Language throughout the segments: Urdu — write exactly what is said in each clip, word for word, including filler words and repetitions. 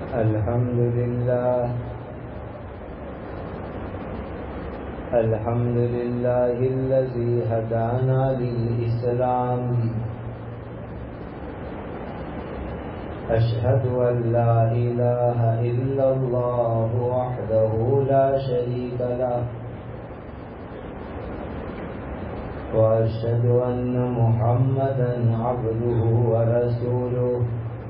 الحمد لله الحمد لله الذي هدانا للإسلام أشهد أن لا إله إلا الله وحده لا شريك له وأشهد أن محمدا عبده ورسوله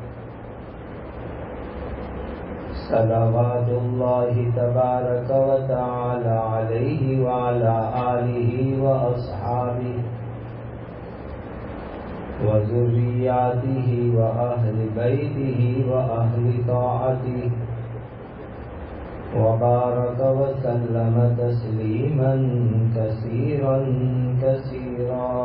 صلوات الله تبارك وتعالى عليه وعلى آله وأصحابه وذرياته وأهل بيته وأهل طاعته وبارك وسلم تسليما كثيرا كثيرا.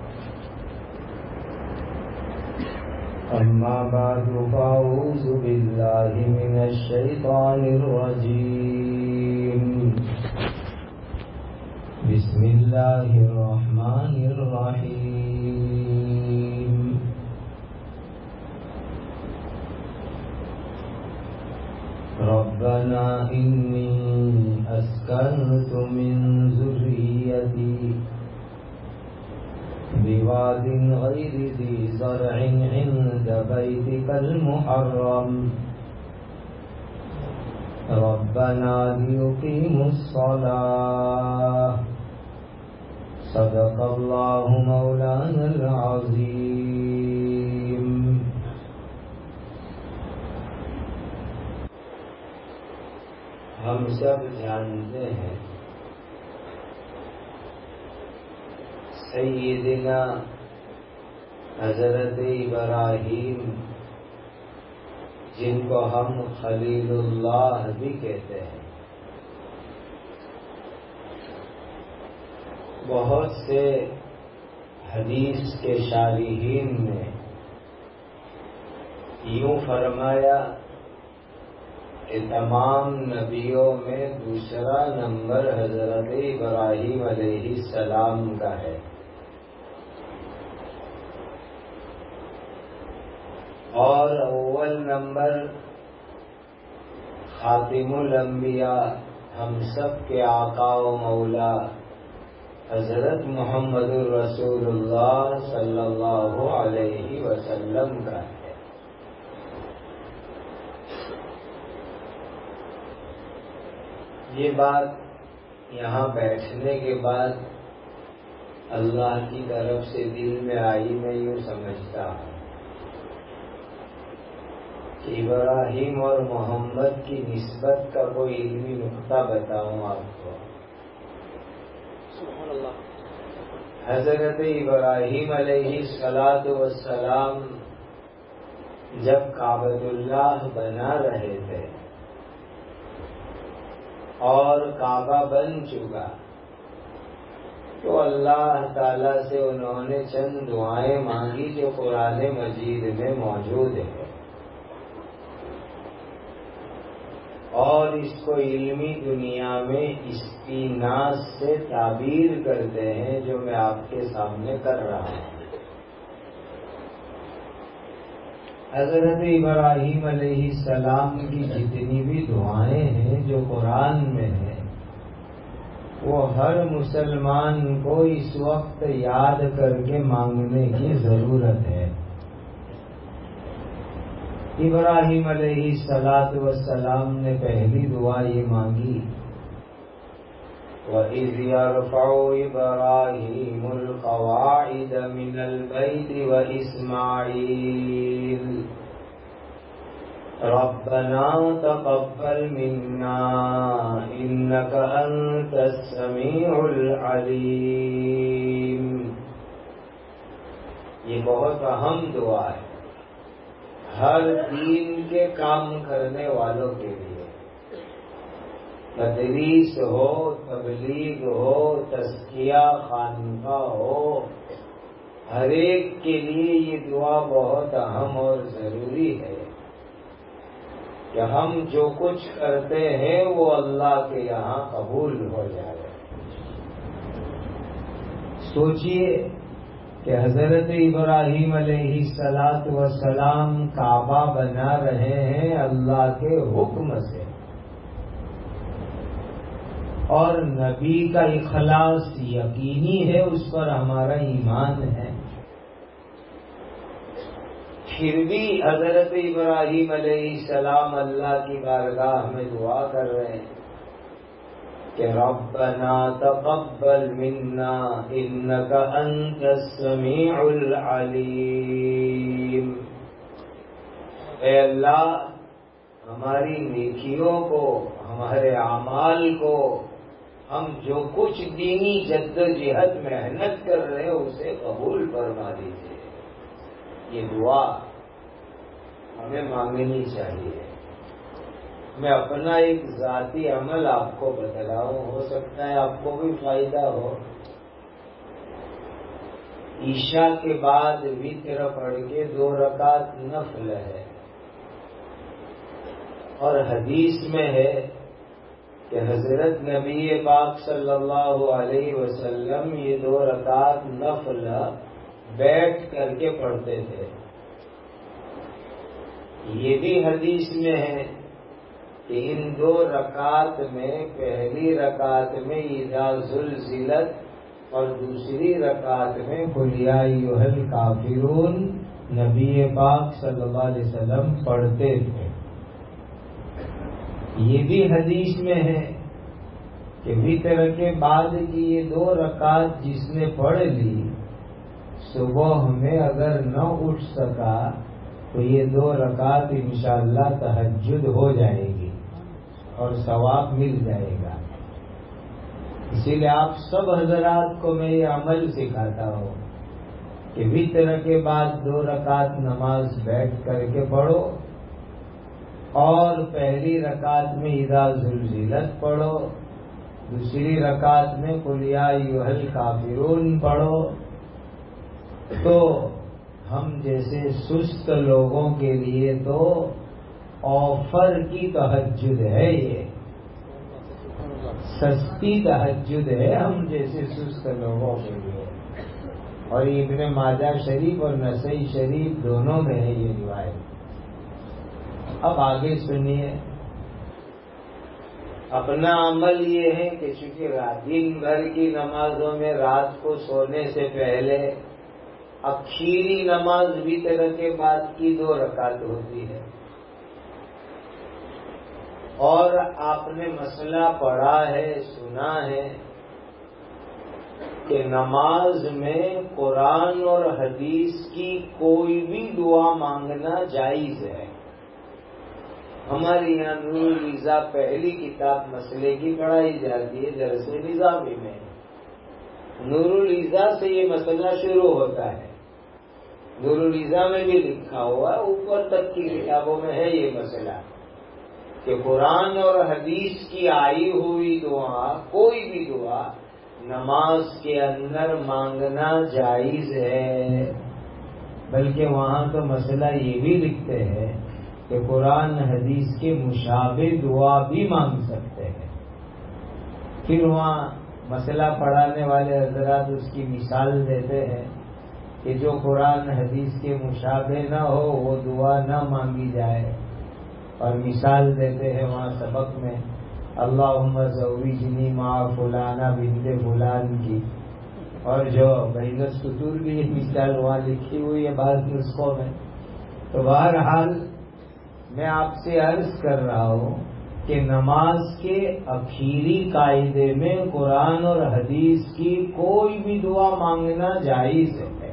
أما بعد فأعوذ بالله من الشيطان الرجيم. بسم الله الرحمن الرحيم. ربنا إني أسكنت من ذريتي بواد غير ذي زرع عند بيتك المحرم ربنا ليقيموا الصلاة صدق الله مولانا العظيم. ہم سب جانتے ہیں سیدنا حضرت ابراہیم جن کو ہم خلیل اللہ بھی کہتے ہیں، بہت سے حدیث کے شارحین نے یوں فرمایا کہ تمام نبیوں میں دوسرا نمبر حضرت ابراہیم علیہ السلام کا ہے، اور اول نمبر خاتم الانبیاء ہم سب کے آقا و مولا حضرت محمد الرسول اللہ صلی اللہ علیہ وسلم کا ہے۔ یہ بات یہاں بیٹھنے کے بعد اللہ کی طرف سے دل میں آئی، میں یوں سمجھتا ہوں کہ ابراہیم اور محمد کی نسبت کا کوئی علمی نقطہ بتاؤں آپ کو۔ سبحان اللہ۔ حضرت ابراہیم علیہ الصلاۃ والسلام جب کعبۃ اللہ بنا رہے تھے اور کعبہ بن چکا تو اللہ تعالی سے انہوں نے چند دعائیں مانگی جو قرآن مجید میں موجود ہیں، اور اس کو علمی دنیا میں استیناس سے تعبیر کرتے ہیں جو میں آپ کے سامنے کر رہا ہوں۔ حضرت ابراہیم علیہ السلام کی جتنی بھی دعائیں ہیں جو قرآن میں ہیں، وہ ہر مسلمان کو اس وقت یاد کر کے مانگنے کی ضرورت ہے۔ ابراہیم علیہ الصلاۃ والسلام نے پہلی دعا یہ مانگی، وَإِذْ يَرْفَعُ إِبْرَاهِيمُ الْقَوَاعِدَ مِنَ الْبَيْتِ وَإِسْمَاعِيلُ رَبَّنَا تَقَبَّلْ مِنَّا إِنَّكَ أَنْتَ السَّمِيعُ الْعَلِيمُ۔ یہ بہت اہم دعا ہے ہر دین کے کام کرنے والوں کے لیے، تدریس ہو، تبلیغ ہو، تزکیہ خانقاہ ہو، ہر ایک کے لیے یہ دعا بہت اہم اور ضروری ہے کہ ہم جو کچھ کرتے ہیں وہ اللہ کے یہاں قبول ہو جائے۔ سوچئے کہ حضرت ابراہیم علیہ الصلاۃ والسلام کعبہ بنا رہے ہیں اللہ کے حکم سے، اور نبی کا اخلاص یقینی ہے، اس پر ہمارا ایمان ہے، پھر بھی حضرت ابراہیم علیہ السلام اللہ کی بارگاہ میں دعا کر رہے ہیں کہ ربنا تقبل منا انک انت السمیع العلیم، اے اللہ ہماری نیکیوں کو، ہمارے اعمال کو، ہم جو کچھ دینی جد و جہد محنت کر رہے ہیں اسے قبول فرما دیجیے۔ یہ دعا ہمیں مانگنی چاہیے۔ میں اپنا ایک ذاتی عمل آپ کو بتلاؤں، ہو سکتا ہے آپ کو بھی فائدہ ہو۔ عشاء کے بعد وتر پڑھ کے دو رکعت نفل ہے، اور حدیث میں ہے کہ حضرت نبی پاک صلی اللہ علیہ وسلم یہ دو رکعت نفل بیٹھ کر کے پڑھتے تھے۔ یہ بھی حدیث میں ہے کہ ان دو رکعت میں پہلی رکعت میں اذا زلزلت اور دوسری رکعت میں قل یا ایھا الکافرون نبی پاک صلی اللہ علیہ وسلم پڑھتے تھے۔ یہ بھی حدیث میں ہے کہ وتر کے بعد کی یہ دو رکعت جس نے پڑھ لی، صبح میں اگر نہ اٹھ سکا تو یہ دو رکعت انشاءاللہ تہجد ہو جائے گی اور ثواب مل جائے گا۔ اسی لیے آپ سب حضرات کو میں یہ عمل سکھاتا ہوں کہ وتر کے بعد دو رکعت نماز بیٹھ کر کے پڑھو، اور پہلی رکعت میں اذا زلزلت پڑھو، دوسری رکعت میں قل یا ایھا الکافرون پڑھو۔ تو ہم جیسے سست لوگوں کے لیے تو آفر کی تہجد ہے، یہ سستی تہجد ہے ہم جیسے سست لوگوں کے لیے، اور ابن ماجہ شریف اور نسائی شریف دونوں میں ہے یہ روایت۔ اب آگے سنیے، اپنا عمل یہ ہے کہ چونکہ دن بھر کی نمازوں میں رات کو سونے سے پہلے اخیری نماز وتر کے بعد کی دو رکعت ہوتی ہے، اور آپ نے مسئلہ پڑھا ہے، سنا ہے کہ نماز میں قرآن اور حدیث کی کوئی بھی دعا مانگنا جائز ہے۔ ہمارے یہاں نور العزا پہلی کتاب مسئلے کی پڑھائی جاتی ہے درس نظامی میں۔ نور العزا سے یہ مسئلہ شروع ہوتا ہے، نور العزا میں بھی لکھا ہوا، اوپر تک کی کتابوں میں ہے یہ مسئلہ کہ قرآن اور حدیث کی آئی ہوئی دعا، کوئی بھی دعا نماز کے اندر مانگنا جائز ہے۔ بلکہ وہاں تو مسئلہ یہ بھی لکھتے ہیں کہ قرآن حدیث کے مشابہ دعا بھی مانگ سکتے ہیں۔ پھر وہاں مسئلہ پڑھانے والے حضرات اس کی مثال دیتے ہیں کہ جو قرآن حدیث کے مشابہ نہ ہو وہ دعا نہ مانگی جائے، اور مثال دیتے ہیں وہاں سبق میں اللہم زوجنی مع فلانا بنت فلان کی، اور جو بین السطور بھی یہ مثال وہاں لکھی ہوئی ہے بعض نسخوں میں۔ تو بہرحال میں آپ سے عرض کر رہا ہوں کہ نماز کے اخیری قاعدے میں قرآن اور حدیث کی کوئی بھی دعا مانگنا جائز ہے۔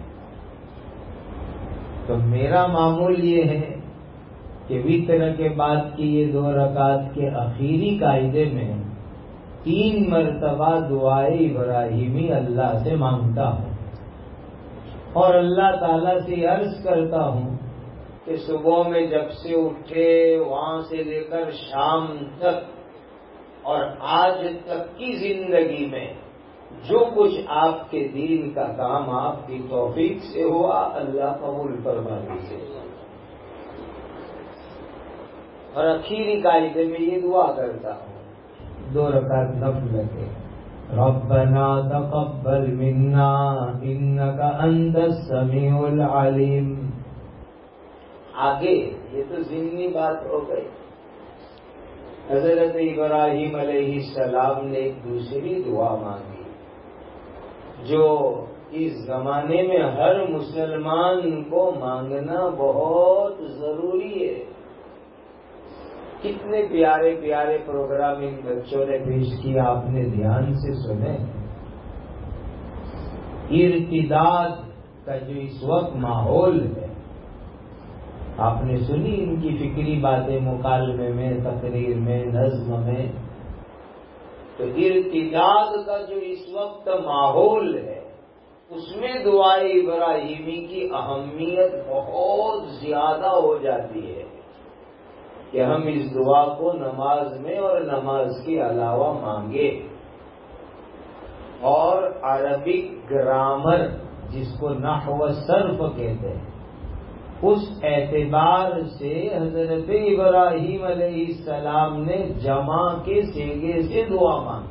تو میرا معمول یہ ہے کہ وتر کے بعد کی یہ دو رکعت کے اخیری قاعدے میں تین مرتبہ دعائے ابراہیمی اللہ سے مانگتا ہوں، اور اللہ تعالیٰ سے عرض کرتا ہوں کہ صبح میں جب سے اٹھے وہاں سے لے کر شام تک اور آج تک کی زندگی میں جو کچھ آپ کے دین کا کام آپ کی توفیق سے ہوا، اللہ قبول فرما دیجیے۔ اور اخیری قاعدے میں یہ دعا کرتا ہوں، دو رکعت نفل کے ربنا تقبل منا انك انت السميع العليم. آگے یہ تو ضمنی بات ہو گئی. حضرت ابراہیم علیہ السلام نے ایک دوسری دعا مانگی جو اس زمانے میں ہر مسلمان کو مانگنا بہت ضروری ہے. کتنے پیارے پیارے پروگرام ان بچوں نے پیش کیے، آپ نے دھیان سے سنے. ارتداد کا جو اس وقت ماحول ہے، آپ نے سنی ان کی فکری باتیں مکالمے میں، تقریر میں، نظم میں. تو ارتداد کا جو اس وقت ماحول ہے اس میں دعائے ابراہیمی کی اہمیت بہت زیادہ ہو جاتی ہے کہ ہم اس دعا کو نماز میں اور نماز کے علاوہ مانگے. اور عربک گرامر جس کو نحو و صرف کہتے ہیں، اس اعتبار سے حضرت ابراہیم علیہ السلام نے جمع کے سیگے سے دعا مانگی.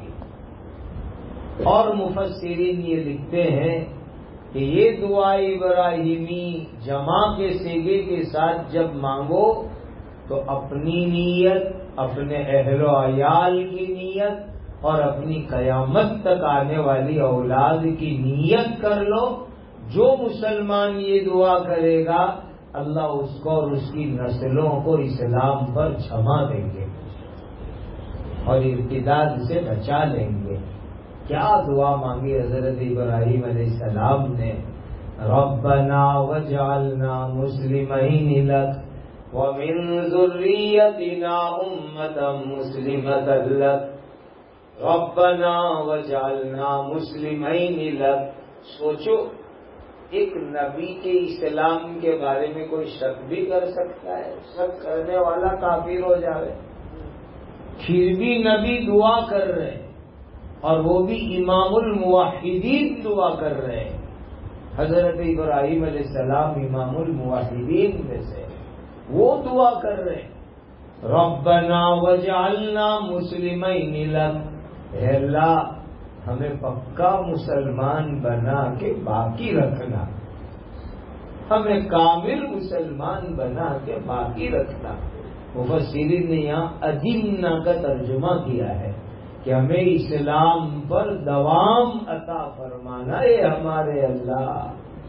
اور مفسرین یہ لکھتے ہیں کہ یہ دعا ابراہیمی جمع کے سیگے کے ساتھ جب مانگو تو اپنی نیت، اپنے اہل و عیال کی نیت اور اپنی قیامت تک آنے والی اولاد کی نیت کر لو. جو مسلمان یہ دعا کرے گا اللہ اس کو اور اس کی نسلوں کو اسلام پر چھما دیں گے اور ارتداد سے بچا لیں گے. کیا دعا مانگی حضرت ابراہیم علیہ السلام نے؟ ربنا وجعلنا مسلمین لک ومن ذریتنا امة مسلمة لک ربنا وجعلنا مسلمین لک. سوچو، ایک نبی کے اسلام کے بارے میں کوئی شک بھی کر سکتا ہے؟ شک کرنے والا کافر ہو جائے. پھر بھی نبی دعا کر رہے ہیں اور وہ بھی امام الموحدین دعا کر رہے ہیں. حضرت ابراہیم علیہ السلام امام الموحدین میں سے، وہ دعا کر رہے ہیں ربنا وجعلنا مسلمین لک. اے اللہ ہمیں پکا مسلمان بنا کے باقی رکھنا، ہمیں کامل مسلمان بنا کے باقی رکھنا. مفسرین نے یہاں ادمنا کا ترجمہ کیا ہے کہ ہمیں اسلام پر دوام عطا فرمانا ہے ہمارے اللہ.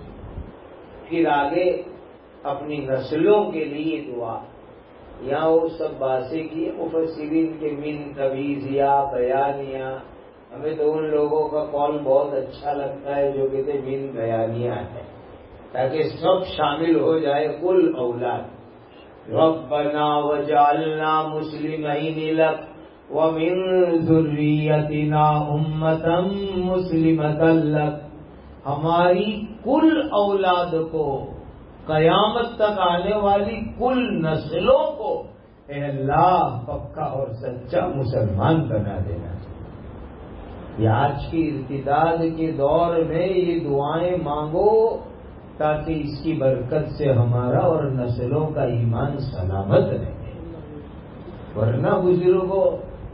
پھر آگے اپنی نسلوں کے لیے دعا. یہاں وہ سب باتیں کی مفسرین کے من تویزیا بیانیہ. ہمیں تو ان لوگوں کا قول بہت اچھا لگتا ہے جو کہتے من بیانیہ ہے، تاکہ سب شامل ہو جائے کل اولاد. ربنا وجعلنا مسلمین لک ومن ذریتنا امة مسلمة لک. ہماری کل اولاد کو، قیامت تک آنے والی کل نسلوں کو اے اللہ پکا اور سچا مسلمان بنا دینا. یہ آج کی ارتداد کے دور میں یہ دعائیں مانگو تاکہ اس کی برکت سے ہمارا اور نسلوں کا ایمان سلامت رہے. ورنہ بزرگوں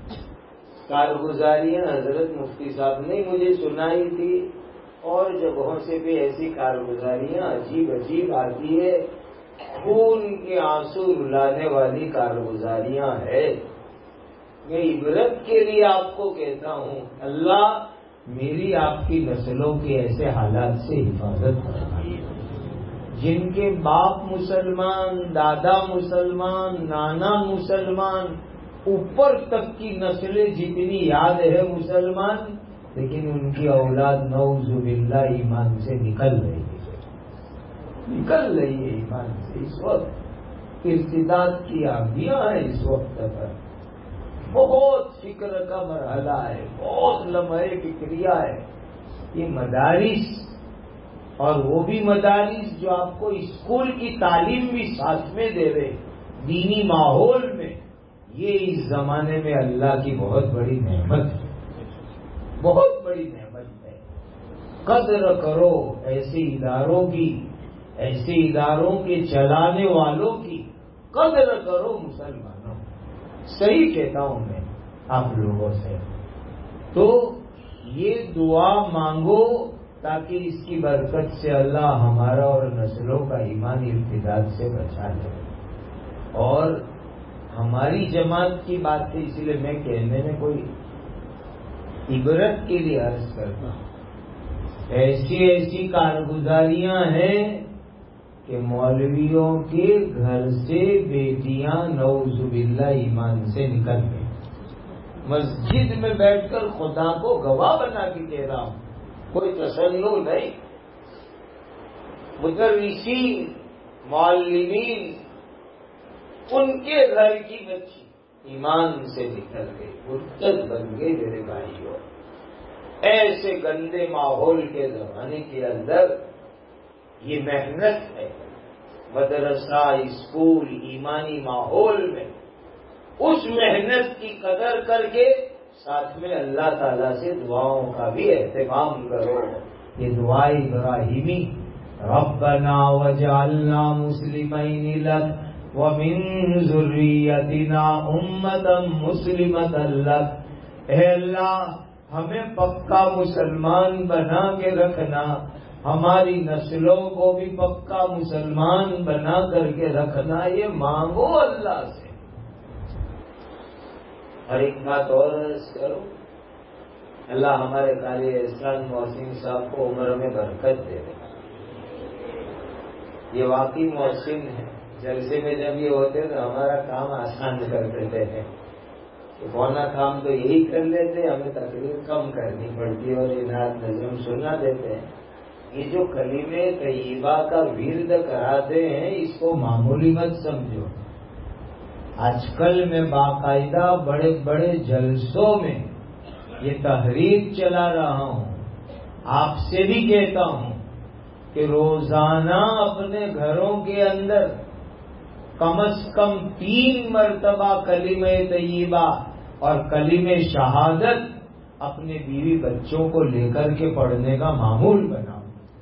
کارگزاریاں حضرت مفتی صاحب نے مجھے سنائی تھی، اور جگہوں سے بھی ایسی کارگزاریاں عجیب عجیب آتی ہے، خون کے آنسو رلانے والی کارگزاریاں ہیں. میں عبرت کے لیے آپ کو کہتا ہوں اللہ میری آپ کی نسلوں کے ایسے حالات سے حفاظت فرمائے جن کے باپ مسلمان، دادا مسلمان، نانا مسلمان، اوپر تک کی نسلیں جتنی یاد ہے مسلمان، لیکن ان کی اولاد نعوذ باللہ ایمان سے نکل رہی ہے نکل رہی ہے ایمان سے. اس وقت ارتداد کی آندیاں ہیں. اس وقت پر بہت فکر کا مرحلہ ہے، بہت لمحے فکریہ ہے. یہ مدارس، اور وہ بھی مدارس جو آپ کو اسکول کی تعلیم بھی ساتھ میں دے رہے دینی ماحول میں، یہ اس زمانے میں اللہ کی بہت بڑی نعمت ہے، بہت بڑی نعمت ہے. قدر کرو ایسے اداروں کی، ایسے اداروں کے چلانے والوں کی قدر کرو مسلمانوں. صحیح کہتا ہوں میں آپ لوگوں سے. تو یہ دعا مانگو تاکہ اس کی برکت سے اللہ ہمارا اور نسلوں کا ایمان ارتداد سے بچا لے. اور ہماری جماعت کی بات ہے، اس لیے میں کہنے میں کوئی عبرت کے لیے عرض کرتا ہوں. ایسی ایسی کارگزاریاں ہیں کہ مولویوں کے گھر سے بیٹیاں نعوذ باللہ ایمان سے نکل گئی. مسجد میں بیٹھ کر خدا کو گواہ بنا کے کہہ رہا ہوں، کوئی تسلل نہیں. مدرسین، معلمین، ان کے گھر کی بچی ایمان سے نکل گئی، مرتد بن گئے. میرے بھائیوں، ایسے گندے ماحول کے زمانے کے اندر یہ محنت ہے. مدرسہ، اسکول، ایمانی ماحول میں اس محنت کی قدر کر کے ساتھ میں اللہ تعالیٰ سے دعاؤں کا بھی اہتمام کرو. یہ دعا ابراہیمی، ربنا وجعلنا مسلمین لک ومن ذریتنا امتا مسلمتا لک. اے اللہ، ہمیں پکا مسلمان بنا کے رکھنا، ہماری نسلوں کو بھی پکا مسلمان بنا کر کے رکھنا. یہ مانگو اللہ سے. اور ایک بات اور عرض کرو، اللہ ہمارے قاری احسان محسن صاحب کو عمر میں برکت دے دے. یہ واقعی محسن ہے. جلسے میں جب یہ ہوتے تو ہمارا کام آسان کر دیتے ہیں. ہونا کام تو یہی کر لیتے، ہمیں تقریر کم کرنی پڑتی اور انعاد نظم سنا دیتے ہیں. یہ جو کلمہ طیبہ کا ورد کراتے ہیں اس کو معمولی مت سمجھو. آج کل میں باقاعدہ بڑے بڑے جلسوں میں یہ تحریک چلا رہا ہوں. آپ سے بھی کہتا ہوں کہ روزانہ اپنے گھروں کے اندر کم از کم تین مرتبہ کلمہ طیبہ اور کلمہ شہادت اپنے بیوی بچوں کو لے کر کے پڑھنے کا معمول بناؤ.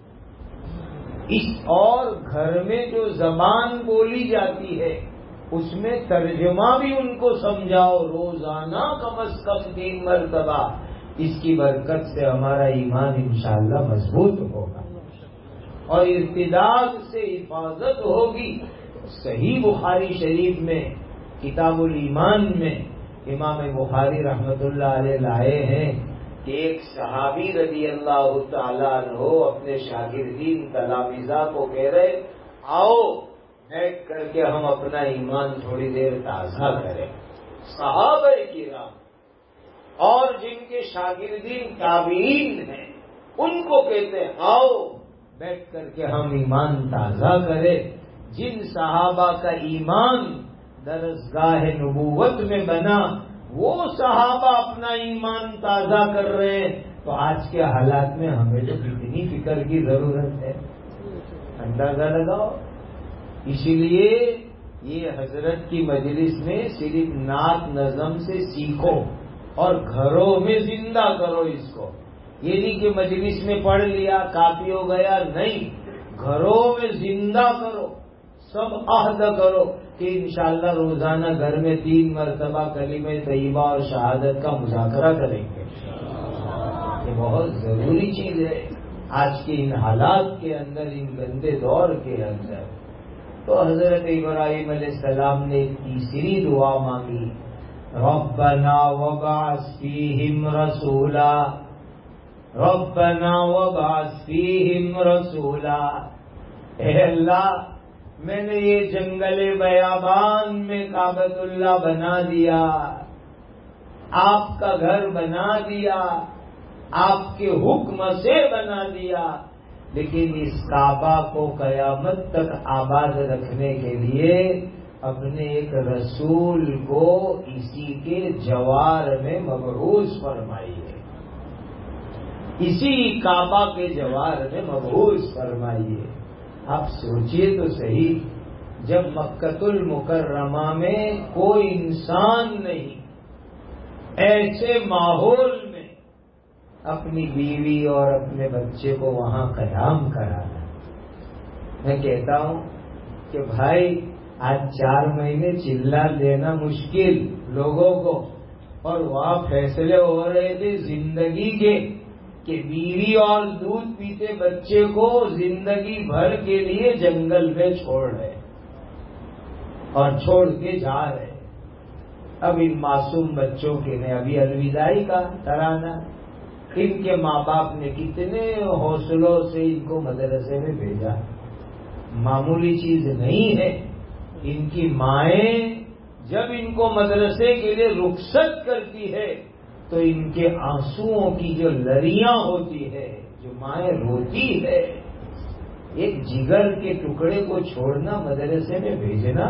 اس اور گھر میں جو زبان بولی جاتی ہے اس میں ترجمہ بھی ان کو سمجھاؤ روزانہ کم از کم تین مرتبہ. اس کی برکت سے ہمارا ایمان انشاءاللہ مضبوط ہوگا اور ارتداد سے حفاظت ہوگی. صحیح بخاری شریف میں کتاب الایمان میں امام بخاری رحمت اللہ علیہ لائے ہیں کہ ایک صحابی رضی اللہ تعالیٰ عنہ اپنے شاگردین تلامذہ کو کہہ رہے، آؤ بیٹھ کر کے ہم اپنا ایمان تھوڑی دیر تازہ کریں. صحابہ کرام اور جن کے شاگردین تابعین ہیں ان کو کہتے ہیں آؤ بیٹھ کر کے ہم ایمان تازہ کریں. جن صحابہ کا ایمان درسگاہ نبوت میں بنا وہ صحابہ اپنا ایمان تازہ کر رہے ہیں تو آج کے حالات میں ہمیں تو کتنی فکر کی ضرورت ہے، اندازہ لگاؤ. اسی لیے یہ حضرت کی مجلس میں صرف نعت نظم سے سیکھو اور گھروں میں زندہ کرو اس کو. یہ نہیں کہ مجلس میں پڑھ لیا کافی ہو گیا، نہیں، گھروں میں زندہ کرو. سب عہد کرو کہ انشاءاللہ روزانہ گھر میں تین مرتبہ کلمہ طیبہ اور شہادت کا مذاکرہ کریں گے. یہ بہت ضروری چیز ہے آج کے ان حالات کے اندر، ان گندے دور کے اندر. تو حضرت ابراہیم علیہ السلام نے تیسری دعا مانگی، ربنا وبعث فیہم رسولا، ربنا وبعث فیہم رسولا. اے اللہ، میں نے یہ جنگل بیابان میں کعبۃ اللہ بنا دیا، آپ کا گھر بنا دیا، آپ کے حکم سے بنا دیا، لیکن اس کعبہ کو قیامت تک آباد رکھنے کے لیے اپنے ایک رسول کو اسی کے جوار میں مبعوث فرمائیے، اسی کعبہ کے جوار میں مبعوث فرمائیے. آپ سوچئے تو صحیح، جب مکۃ المکرمہ میں کوئی انسان نہیں، ایسے ماحول میں اپنی بیوی اور اپنے بچے کو وہاں قیام کرانا. میں کہتا ہوں کہ بھائی آج چار مہینے چلا لینا مشکل لوگوں کو، اور وہاں فیصلے ہو رہے تھے زندگی کے کہ بیوی اور دودھ پیتے بچے کو زندگی بھر کے لیے جنگل میں چھوڑ رہے اور چھوڑ کے جا رہے. اب ان معصوم بچوں کے نے ابھی الوداعی کا ترانہ. ان کے ماں باپ نے کتنے حوصلوں سے ان کو مدرسے میں بھیجا. معمولی چیز نہیں ہے. ان کی مائیں جب ان کو مدرسے کے لیے رخصت کرتی ہے تو ان کے آنسوؤں کی جو لریاں ہوتی ہے، جو مائیں روتی ہے، ایک جگر کے ٹکڑے کو چھوڑنا، مدرسے میں بھیجنا،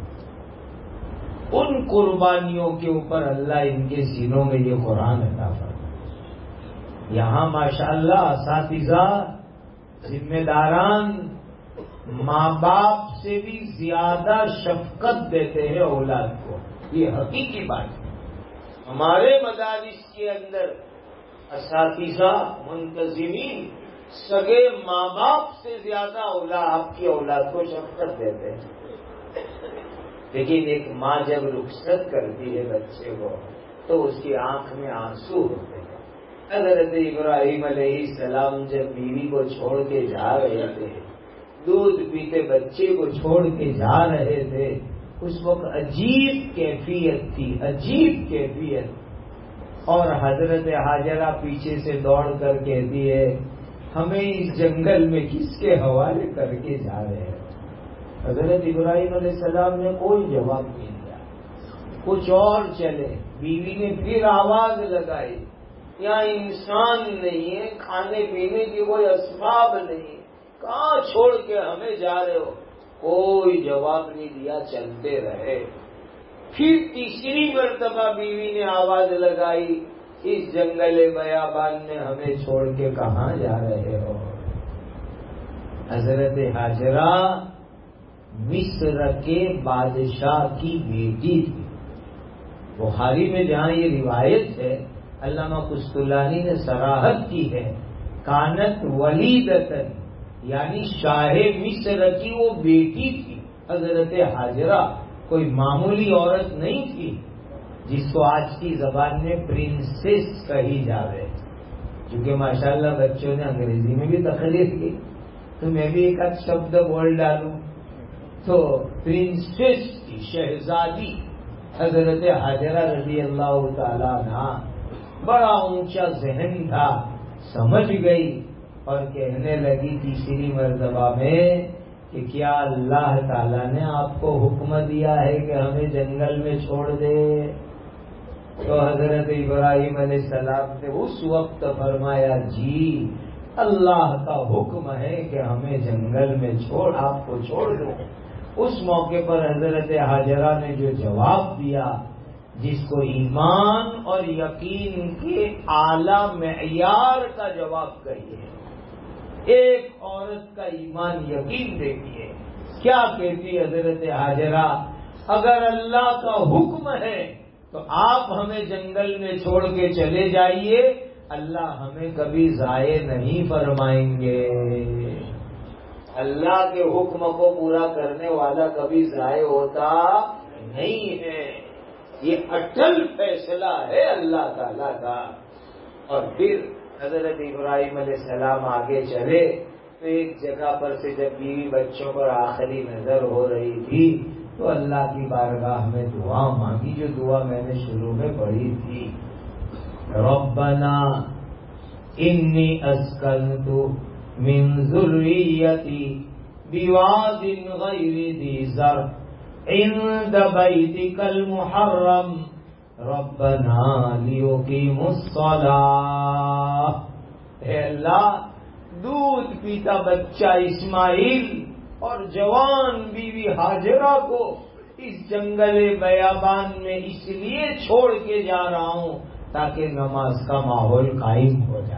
ان قربانیوں کے اوپر اللہ ان کے سینوں میں یہ قرآن عطا فرماتا. یہاں ماشاءاللہ اساتذہ، ذمہ داران ماں باپ سے بھی زیادہ شفقت دیتے ہیں اولاد کو. یہ حقیقی بات ہے. ہمارے مدارس کے اندر اساتذہ، منتظمین سگے ماں باپ سے زیادہ اولاد آپ کی اولاد کو شفقت دیتے ہیں. لیکن ایک ماں جب رخصت کرتی ہے بچے کو تو اس کی آنکھ میں آنسو ہوتے ہیں. حضرت ابراہیم علیہ السلام جب بیوی کو چھوڑ کے جا رہے تھے، دودھ پیتے بچے کو چھوڑ کے جا رہے تھے، اس وقت عجیب کیفیت تھی، عجیب کیفیت. اور حضرت ہاجرہ پیچھے سے دوڑ کر کہتی ہے، ہمیں اس جنگل میں کس کے حوالے کر کے جا رہے ہیں؟ حضرت ابراہیم علیہ السلام نے کوئی جواب نہیں دیا، کچھ اور چلے. بیوی نے پھر آواز لگائی، یہاں انسان نہیں ہے، کھانے پینے کی کوئی اسباب نہیں، کہاں چھوڑ کے ہمیں جا رہے ہو؟ کوئی جواب نہیں دیا، چلتے رہے. پھر تیسری مرتبہ بیوی نے آواز لگائی، اس جنگل بیابان میں ہمیں چھوڑ کے کہاں جا رہے ہو؟ حضرت ہاجرہ مصر کے بادشاہ کی بیٹی تھی. بخاری میں جہاں یہ روایت ہے، علامہ قسطلانی نے صراحت کی ہے، کانت ولیدتن، یعنی شاہ مصر کی وہ بیٹی تھی. حضرت ہاجرہ کوئی معمولی عورت نہیں تھی جس کو آج کی زبان میں پرنسس کہی جاوے. کیونکہ ماشاءاللہ بچوں نے انگریزی میں بھی تخلیق کی، تو میں بھی ایک آدھ شبد بول ڈالوں. تو پرنسس کی شہزادی حضرت ہاجرہ رضی اللہ تعالیٰ عنہ. بڑا اونچا ذہن تھا، سمجھ گئی اور کہنے لگی تیسری مرتبہ میں کہ کیا اللہ تعالیٰ نے آپ کو حکم دیا ہے کہ ہمیں جنگل میں چھوڑ دے؟ تو حضرت ابراہیم علیہ السلام نے اس وقت فرمایا، جی اللہ کا حکم ہے کہ ہمیں جنگل میں چھوڑ آپ کو چھوڑ دو. اس موقع پر حضرت ہاجرہ نے جو جواب دیا، جس کو ایمان اور یقین کے اعلی معیار کا جواب کہیے. ایک عورت کا ایمان یقین دیکھیے، کیا کہتی حضرت ہاجرہ، اگر اللہ کا حکم ہے تو آپ ہمیں جنگل میں چھوڑ کے چلے جائیے، اللہ ہمیں کبھی ضائع نہیں فرمائیں گے. اللہ کے حکم کو پورا کرنے والا کبھی ضائع ہوتا نہیں ہے. یہ اٹل فیصلہ ہے اللہ تعالیٰ کا. اور پھر حضرت ابراہیم علیہ السلام آگے چلے تو ایک جگہ پر سے جب بیوی بچوں پر آخری نظر ہو رہی تھی تو اللہ کی بارگاہ میں دعا مانگی، جو دعا میں نے شروع میں پڑھی تھی، ربنا انی اسکنت من ذریتی بواد غیر ذی زرع عند بیتک المحرم ربنا لیقیموا الصلاۃ. اے اللہ، دودھ پیتا بچہ اسماعیل اور جوان بیوی ہاجرہ کو اس جنگل بیابان میں اس لیے چھوڑ کے جا رہا ہوں تاکہ نماز کا ماحول قائم ہو جائے.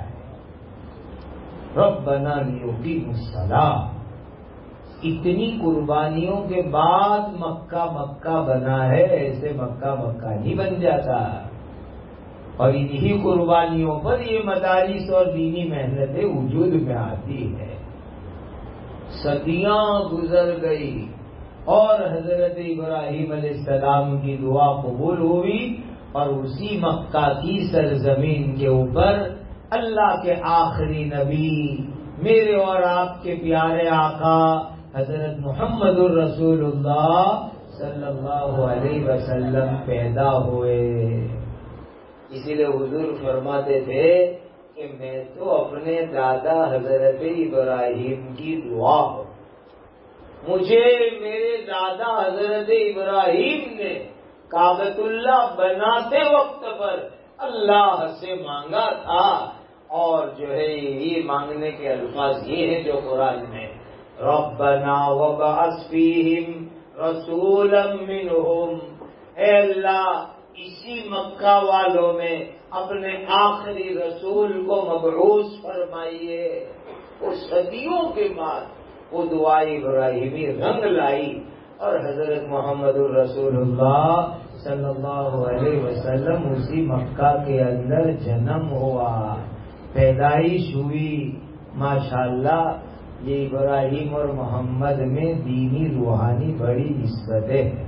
ربنا لیقیموا الصلاۃ. اتنی قربانیوں کے بعد مکہ مکہ بنا ہے، ایسے مکہ مکہ نہیں بن جاتا. اور انہی قربانیوں پر یہ مدارس اور دینی محنتیں وجود میں آتی ہے. صدیاں گزر گئی اور حضرت ابراہیم علیہ السلام کی دعا قبول ہوئی اور اسی مکہ کی سرزمین کے اوپر اللہ کے آخری نبی میرے اور آپ کے پیارے آقا حضرت محمد الرسول اللہ صلی اللہ علیہ وسلم پیدا ہوئے. اسی لیے حضور فرماتے تھے کہ میں تو اپنے دادا حضرت ابراہیم کی دعا ہوں. مجھے میرے دادا حضرت ابراہیم نے کعبۃ اللہ بناتے وقت پر اللہ سے مانگا تھا، اور جو ہے یہ مانگنے کے الفاظ یہ ہیں جو قرآن میں ربنا وابعث فیہم رسولا منہم، اے اللہ اسی مکہ والوں میں اپنے آخری رسول کو مبعوث فرمائیے. وہ صدیوں کے بعد وہ دعا ابراہیمی رنگ لائی، اور حضرت محمد الرسول اللہ صلی اللہ علیہ وسلم اسی مکہ کے اندر جنم ہوا، پیدائش ہوئی. ماشاءاللہ یہ ابراہیم اور محمد میں دینی روحانی بڑی نسبتیں ہیں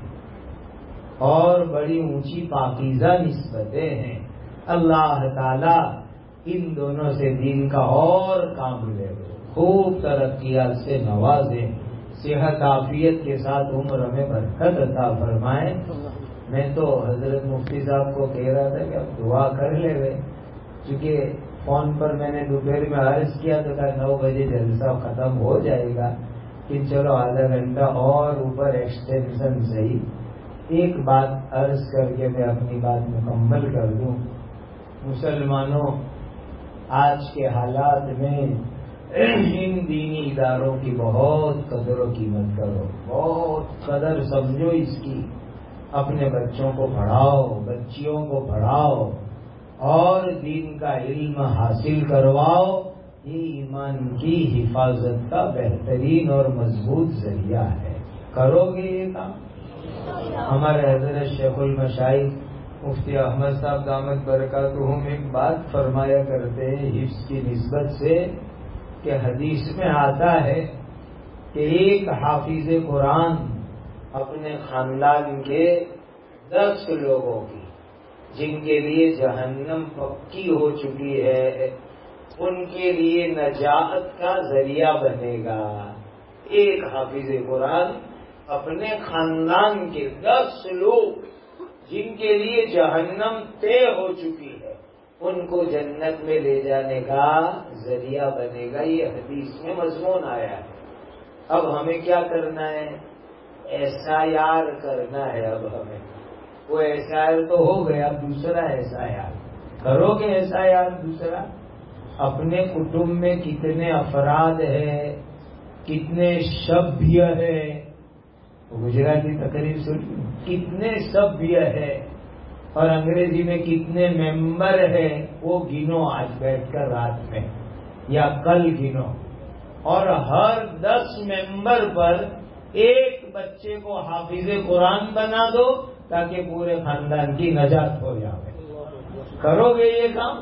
اور بڑی اونچی پاکیزہ نسبتیں ہیں. اللہ تعالی ان دونوں سے دین کا اور کام لے، خوب ترقیات سے نوازے، صحت عافیت کے ساتھ عمر میں برکت عطا فرمائے. میں تو حضرت مفتی صاحب کو کہہ رہا تھا کہ اب دعا کر لے گئے، چونکہ فون پر میں نے دوپہر میں عرض کیا تو کہا نو بجے جلسہ ختم ہو جائے گا، کہ چلو آدھا گھنٹہ اور اوپر ایکسٹینشن صحیح. ایک بات عرض کر کے میں اپنی بات مکمل کر دوں. مسلمانوں، آج کے حالات میں ان دینی اداروں کی بہت قدر و قیمت کرو، بہت قدر سمجھو اس کی. اپنے بچوں کو پڑھاؤ، بچیوں کو پڑھاؤ اور دین کا علم حاصل کرواؤ. یہ ایمان کی حفاظت کا بہترین اور مضبوط ذریعہ ہے. کرو گے یہ کام؟ ہمارے حضرت شیخ المشائخ مفتی احمد صاحب دامت برکاتہم ایک بات فرمایا کرتے ہیں حفظ کی نسبت سے، کہ حدیث میں آتا ہے کہ ایک حافظ قرآن اپنے خاندان کے دس لوگوں کی جن کے لیے جہنم پکی ہو چکی ہے ان کے لیے نجات کا ذریعہ بنے گا. ایک حافظ قرآن اپنے خاندان کے دس لوگ جن کے لیے جہنم طے ہو چکی ہے ان کو جنت میں لے جانے کا ذریعہ بنے گا. یہ حدیث میں مضمون آیا ہے. اب ہمیں کیا کرنا ہے؟ ایسا یار کرنا ہے. اب ہمیں وہ ایسا یار تو ہو گیا، دوسرا ایسا یار کرو گے. ایسا یار دوسرا، اپنے کٹمب میں کتنے افراد ہیں، کتنے سبھیہ ہے، گجراتی تقریر سن، کتنے سبھیہ ہے اور انگریزی میں کتنے ممبر ہیں وہ گنو آج بیٹھ کر رات میں یا کل گنو، اور ہر دس ممبر پر ایک بچے کو حافظ قرآن بنا دو تاکہ پورے خاندان کی نجات ہو جائے. کرو گے یہ کام؟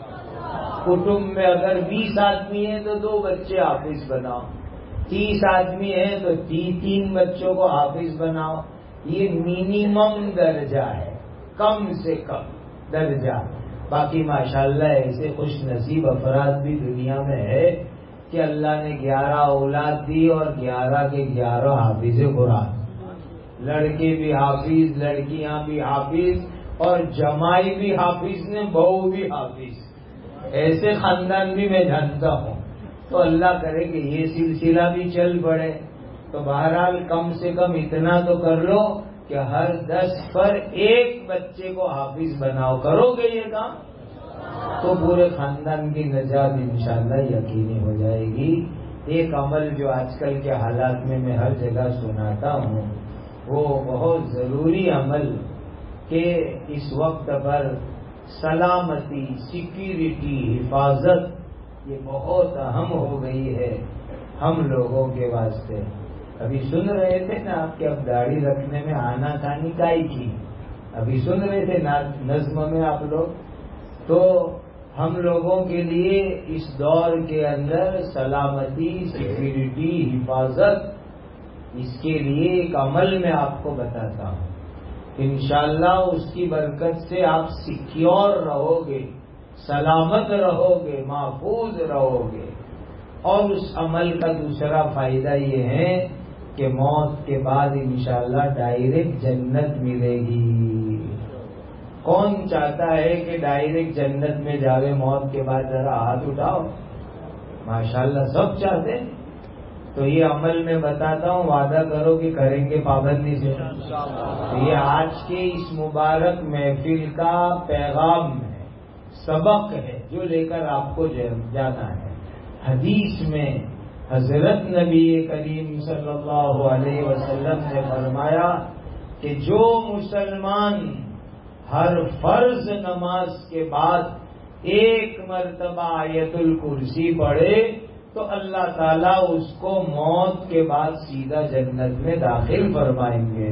کٹمب میں اگر بیس آدمی ہیں تو دو بچے حافظ بناؤ، تیس آدمی ہیں تو تین تین بچوں کو حافظ بناؤ. یہ منیمم درجہ ہے، کم سے کم درجہ. باقی ماشاءاللہ ایسے خوش نصیب افراد بھی دنیا میں ہے کہ اللہ نے گیارہ اولاد دی اور گیارہ کے گیارہ حافظ قرآن، لڑکے بھی حافظ، لڑکیاں بھی حافظ، اور جمائی بھی حافظ نے، بہو بھی حافظ. ایسے خاندان بھی میں جانتا ہوں. تو اللہ کرے کہ یہ سلسلہ بھی چل پڑے. تو بہرحال کم سے کم اتنا تو کر لو کہ ہر دس پر ایک بچے کو حافظ بناؤ. کرو گے یہ کام تو پورے خاندان کی نجات انشاءاللہ یقینی ہو جائے گی. ایک عمل جو آج کل کے حالات میں میں ہر جگہ سناتا ہوں، وہ بہت ضروری عمل کہ اس وقت پر سلامتی، سیکیورٹی، حفاظت یہ بہت اہم ہو گئی ہے ہم لوگوں کے واسطے. ابھی سن رہے تھے نا آپ کے اب داڑھی رکھنے میں آنا کہانی کائی کی، ابھی سن رہے تھے نظم میں آپ لوگ. تو ہم لوگوں کے لیے اس دور کے اندر سلامتی، سیکیورٹی، حفاظت، اس کے لیے ایک عمل میں آپ کو بتاتا ہوں. انشاءاللہ اس کی برکت سے آپ سیکیور رہو گے، سلامت رہو گے، محفوظ رہو گے۔ اور اس عمل کا دوسرا فائدہ یہ ہے کہ موت کے بعد انشاءاللہ ڈائریکٹ جنت ملے گی۔ کون چاہتا ہے کہ ڈائریکٹ جنت میں جاوے موت کے بعد؟ ذرا ہاتھ اٹھاؤ۔ ماشاءاللہ سب چاہتے ہیں۔ تو یہ عمل میں بتاتا ہوں، وعدہ کرو کہ کریں گے پابندی سے۔ تو یہ آج کے اس مبارک محفل کا پیغام ہے، سبق ہے جو لے کر آپ کو جانا ہے۔ حدیث میں حضرت نبی کریم صلی اللہ علیہ وسلم نے فرمایا کہ جو مسلمان ہر فرض نماز کے بعد ایک مرتبہ آیت الکرسی پڑھے تو اللہ تعالیٰ اس کو موت کے بعد سیدھا جنت میں داخل فرمائیں گے۔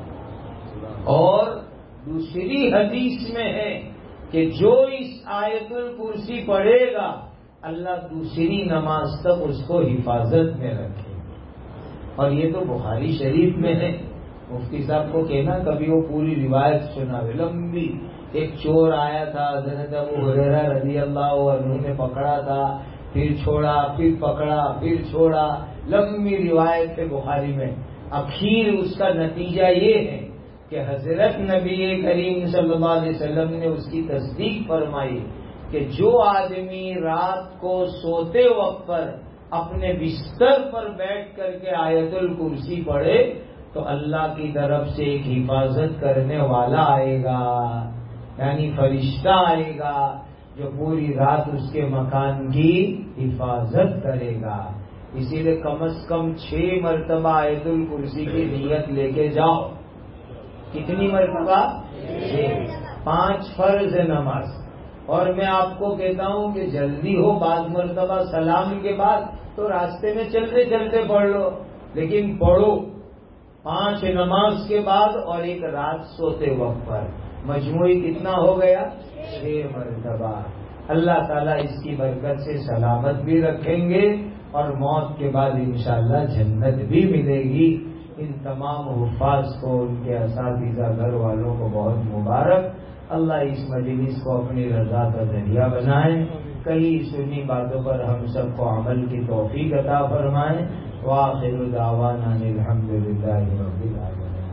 اور دوسری حدیث میں ہے کہ جو اس آیت الکرسی پڑھے گا اللہ دوسری نماز تک اس کو حفاظت میں رکھے۔ اور یہ تو بخاری شریف میں ہے۔ مفتی صاحب کو کہنا کبھی وہ پوری روایت سنا، لمبی۔ ایک چور آیا تھا، حضرت ابو ہریرہ رضی اللہ عنہ نے پکڑا تھا، پھر چھوڑا، پھر پکڑا، پھر چھوڑا، لمبی روایت ہے بخاری میں۔ اخیر اس کا نتیجہ یہ ہے کہ حضرت نبی کریم صلی اللہ علیہ وسلم نے اس کی تصدیق فرمائی کہ جو آدمی رات کو سوتے وقت پر اپنے بستر پر بیٹھ کر کے آیت الکرسی پڑھے تو اللہ کی طرف سے ایک حفاظت کرنے والا آئے گا، یعنی فرشتہ آئے گا جو پوری رات اس کے مکان کی حفاظت کرے گا۔ اسی لیے کم از کم چھ مرتبہ آیت الکرسی کی نیت لے کے جاؤ۔ کتنی مرتبہ؟ چھ۔ پانچ فرض نماز۔ اور میں آپ کو کہتا ہوں کہ جلدی ہو بعض مرتبہ سلام کے بعد تو راستے میں چلتے چلتے پڑھ لو، لیکن پڑھو پانچ نماز کے بعد اور ایک رات سوتے وقت پر۔ مجموعی کتنا ہو گیا؟ چھ مرتبہ۔ اللہ تعالیٰ اس کی برکت سے سلامت بھی رکھیں گے اور موت کے بعد انشاءاللہ جنت بھی ملے گی۔ ان تمام حفاظ کو، ان کے اساتذہ، گھر والوں کو بہت مبارک۔ اللہ اس مجلس کو اپنی رضا کا ذریعہ بنائے، کئی سنی باتوں پر ہم سب کو عمل کی توفیق عطا فرمائے۔ وآخر دعوانا الحمد للہ رب العالمین۔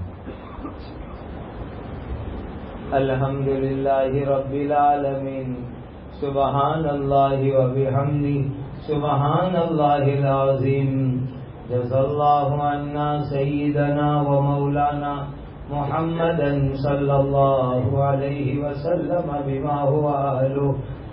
الحمد للہ رب العالمین۔ سبحان اللہ وبحمدہ، سبحان اللہ العظیم۔ جزا اللہ عنا سیدنا و مولانا محمدا صلی اللہ علیہ وسلم بما هو اہلہ۔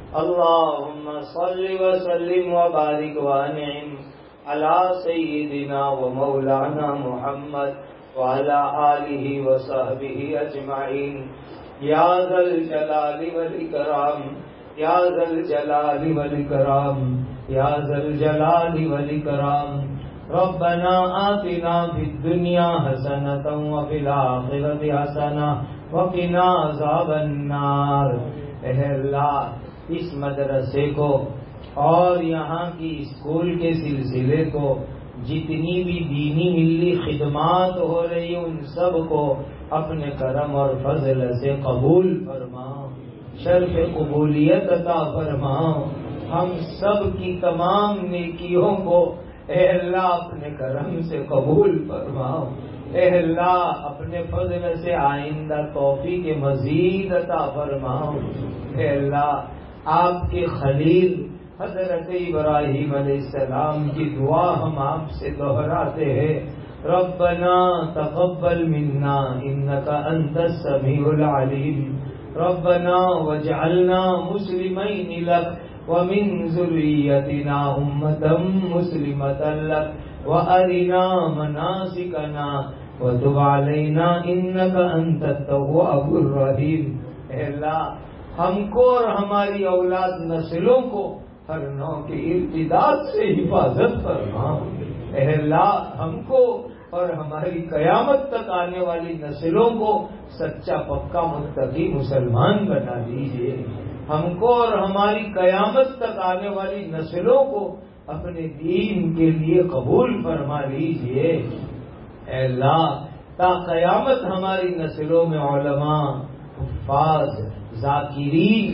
اللہم صل وسلم وبارک وانعم علی سیدنا و مولانا محمد وعلی آلہ وصحبہ اجمعین۔ یا ذا الجلال والاکرام، یا ذا الجلال والاکرام، یا ذا الجلال والاکرام۔ ربنا آتنا فی الدنیا حسنۃ وفی الآخرۃ حسنۃ وقنا عذاب النار۔ اے اللہ اس مدرسے کو اور یہاں کی اسکول کے سلسلے کو، جتنی بھی دینی ملی خدمات ہو رہی ان سب کو اپنے کرم اور فضل سے قبول فرماؤ، شرف قبولیت عطا فرماؤ۔ ہم سب کی تمام نیکیوں کو اے اللہ اپنے کرم سے قبول فرماؤ۔ اے اللہ اپنے فضل سے آئندہ توفیق مزید عطا فرماؤ۔ اے اللہ آپ کے خلیل حضرت ابراہیم علیہ السلام کی دعا ہم آپ سے دہراتے ہیں، ربنا تقبل منا انک انت السمیع العلیم، ربنا واجعلنا مسلمین لک ومن ذریتنا امة مسلمة لك وارنا مناسکنا وتب علینا انک انت التواب الرحیم۔ اے اللہ ہم کو اور ہماری اولاد نسلوں کو ہر نوع کی ارتداد سے حفاظت فرما۔ اے اللہ ہم کو اور ہماری قیامت تک آنے والی نسلوں کو سچا پکا متقی مسلمان بنا دیجیے۔ ہم کو اور ہماری قیامت تک آنے والی نسلوں کو اپنے دین کے لیے قبول فرما لیجیے۔ اے اللہ تا قیامت ہماری نسلوں میں علماء، حفاظ، ذاکرین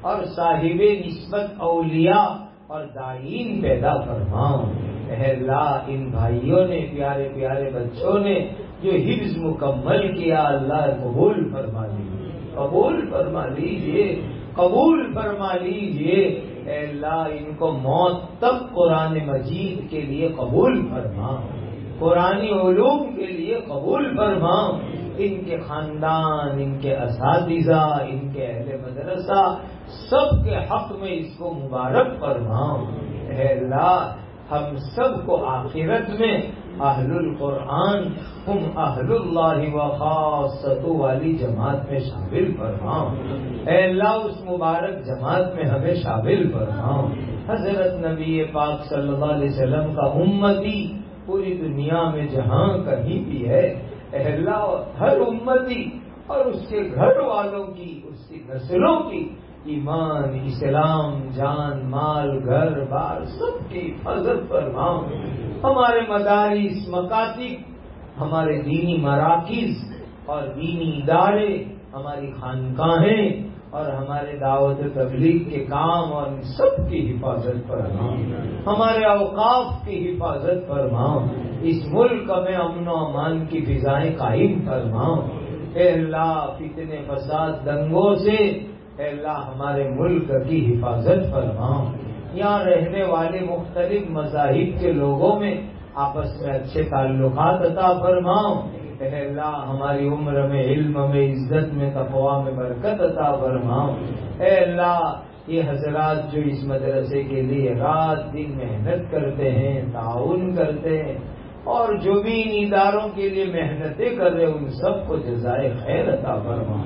اور صاحب نسبت اولیاء اور داعین پیدا فرماؤ۔ اے اللہ ان بھائیوں نے، پیارے پیارے بچوں نے جو حفظ مکمل کیا، اللہ قبول فرما لیجیے، قبول فرما لیجیے، قبول فرما لیجیے۔ اے اللہ ان کو موت تک قرآن مجید کے لیے قبول فرماؤ، قرآنی علوم کے لیے قبول فرماؤ۔ ان کے خاندان، ان کے اساتذہ، ان کے اہل مدرسہ سب کے حق میں اس کو مبارک فرماؤ۔ اے اللہ ہم سب کو آخرت میں اہل القرآن ہم اہل اللہ و خاصۃ والی جماعت میں شامل فرماؤ۔ اے اللہ اس مبارک جماعت میں ہمیں شامل فرماؤ۔ حضرت نبی پاک صلی اللہ علیہ وسلم کا امتی پوری دنیا میں جہاں کہیں بھی ہے، اے اللہ ہر امتی اور اس کے گھر والوں کی، اس کی نسلوں کی ایمان، اسلام، جان، مال، گھر بار سب کی حفاظت فرماؤ۔ ہمارے مدارس، مکاتب، ہمارے دینی مراکز اور دینی ادارے، ہماری خانقاہیں اور ہمارے دعوت و تبلیغ کے کام اور سب کی حفاظت فرماؤ۔ ہمارے اوقاف کی حفاظت فرماؤ۔ اس ملک میں امن و امان کی فضائیں قائم فرماؤ۔ اے اللہ فتنے فساد دنگوں سے اے اللہ ہمارے ملک کی حفاظت فرماؤ۔ یہاں رہنے والے مختلف مذاہب کے لوگوں میں آپس میں اچھے تعلقات عطا فرماؤ۔ اے اللہ ہماری عمر میں، علم میں، عزت میں، تقویٰ میں برکت عطا فرماؤ۔ اے اللہ یہ حضرات جو اس مدرسے کے لیے رات دن محنت کرتے ہیں، تعاون کرتے ہیں، اور جو بھی ان اداروں کے لیے محنتیں کر رہے ان سب کو جزائے خیر عطا فرماؤ۔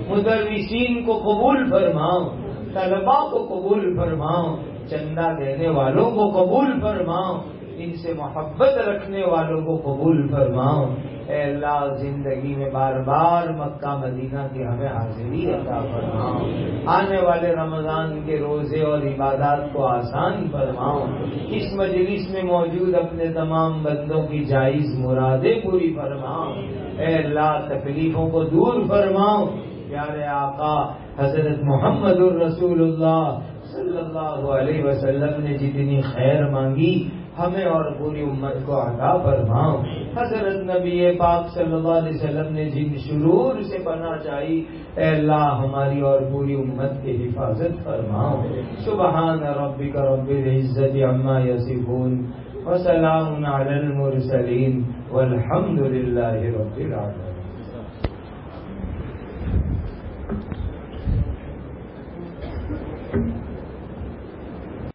مدرسین کو قبول فرماؤ، طلباء کو قبول فرماؤ، چندہ دینے والوں کو قبول فرماؤ، ان سے محبت رکھنے والوں کو قبول فرماؤ۔ اے اللہ زندگی میں بار بار مکہ مدینہ کی ہمیں حاضری عطا فرماؤ۔ آنے والے رمضان کے روزے اور عبادات کو آسان فرماؤ۔ اس مجلس میں موجود اپنے تمام بندوں کی جائز مرادیں پوری فرماؤ۔ اے اللہ تکلیفوں کو دور فرماؤ۔ پیارے آقا حضرت محمد الرسول اللہ صلی اللہ علیہ وسلم نے جتنی خیر مانگی ہمیں اور پوری امت کو عطا فرماؤ۔ حضرت نبی پاک صلی اللہ علیہ وسلم نے جن شرور سے پناہ چاہی اے اللہ ہماری اور پوری امت کی حفاظت فرماؤ۔ سبحان ربک رب العزت عما یصفون وسلام علی المرسلین والحمد للہ رب العالمین۔